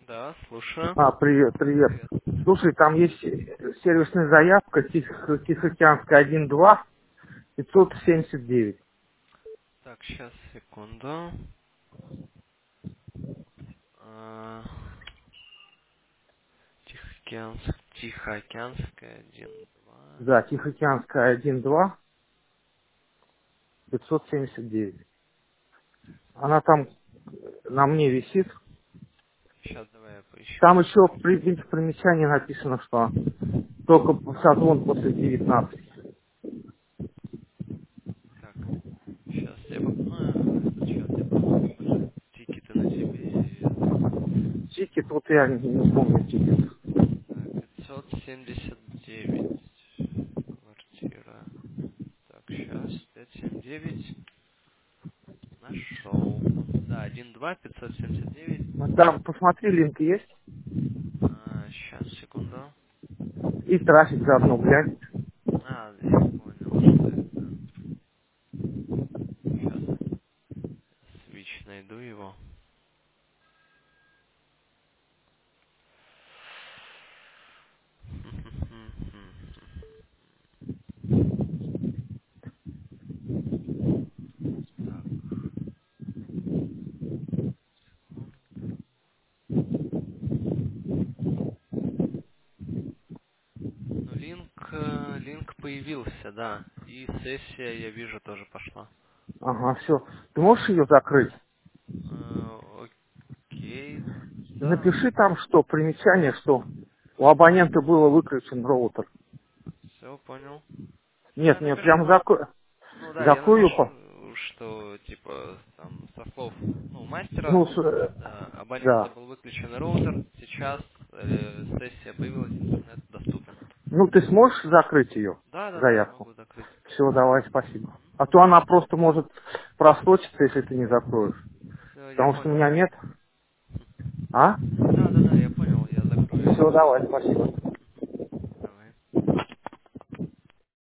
Да, слушаю. Привет, привет. Привет. Слушай, там есть сервисная заявка Тихоокеанская 1.2, 579. Так, сейчас, секунду. А, Тихоокеанская 1-2. Да, Тихоокеанская 1.2, 579. Она там на мне висит. Сейчас давай я поищу. Там еще в примечании написано, что только созвон после 19. Так, сейчас я... сейчас я посмотрю тикеты на тебе. Тикет, вот я не помню тикет. Так, 579. Квартира. Так, сейчас. 579. Нашел. Да, 1-2, 579. Там, посмотри, линк есть. Сейчас, секунду. И трафик заодно глянь. Я понял, что это. Сейчас Switch найду его. Так, ну линк появился, да. И сессия, я вижу, тоже пошла. Ага, все. Ты можешь ее закрыть? Окей, да, Напиши там, что примечание, что у абонента было выключен роутер. все понял. Нет, Я нет, прям напишу, ну да, я закрою. напишу, что типа там со слов, ну, мастера, Ну, да, абонента да. был выключен роутер, сейчас сессия появилась, интернет доступен. Ну, ты сможешь закрыть ее, Да, да, да, заявку? смогу закрыть. Все, давай, спасибо. А то она просто может просрочиться, если ты не закроешь. Все, я Потому что у понял. меня нет. А? Да, да, да, я понял, я закрою Все, ее. давай, спасибо.